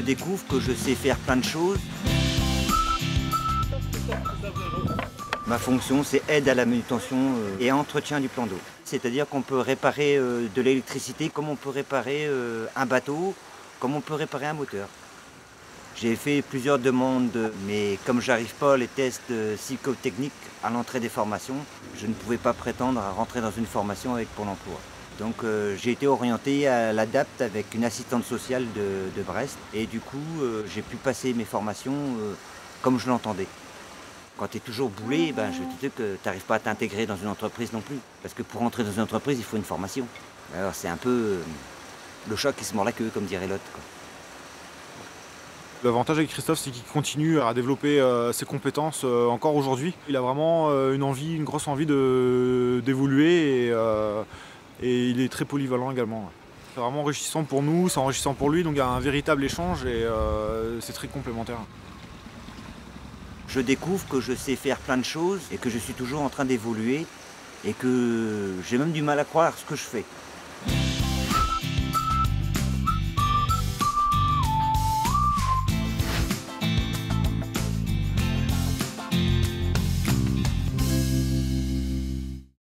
découvre que je sais faire plein de choses. Ma fonction, c'est aide à la manutention et entretien du plan d'eau. C'est-à-dire qu'on peut réparer de l'électricité comme on peut réparer un bateau, comme on peut réparer un moteur. J'ai fait plusieurs demandes, mais comme j'arrive pas les tests psychotechniques à l'entrée des formations, je ne pouvais pas prétendre à rentrer dans une formation avec Pôle emploi. Donc j'ai été orienté à l'ADAPT avec une assistante sociale de Brest. Et du coup, j'ai pu passer mes formations comme je l'entendais. Quand tu es toujours boulé, je te dis que tu n'arrives pas à t'intégrer dans une entreprise non plus. Parce que pour entrer dans une entreprise, il faut une formation. Alors c'est un peu le chat qui se mord la queue, comme dirait l'autre. L'avantage avec Christophe, c'est qu'il continue à développer ses compétences encore aujourd'hui. Il a vraiment une grosse envie d'évoluer et il est très polyvalent également. C'est vraiment enrichissant pour nous, c'est enrichissant pour lui, donc il y a un véritable échange et c'est très complémentaire. Je découvre que je sais faire plein de choses et que je suis toujours en train d'évoluer et que j'ai même du mal à croire ce que je fais.